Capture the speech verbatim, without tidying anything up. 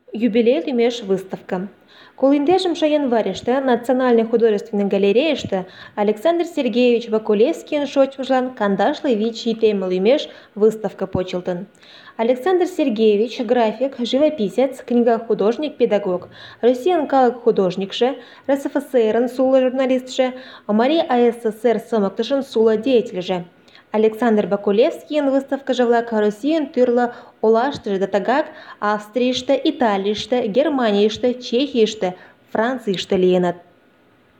Юбилей лимеш выставка. Кулиндешимше январьыште Национальный художественный галереяште Александр Сергеевич Вакулевскийын шочмыжлан кандашле вич ий темме лӱмеш выставка почылтын. Александр Сергеевич — график, живописец, книга-художник, педагог, Россиян калык художникше, РСФСРын сулы журналистше, Марий АССР сымыктышын сулы деятельже. Александр Вакулевскийын выставкыже-влак Российын тӱрлӧ олаштыже да тыгак Австрийыште, Италийыште, Германийыште, Чехийыште, Францийыште лийыныт.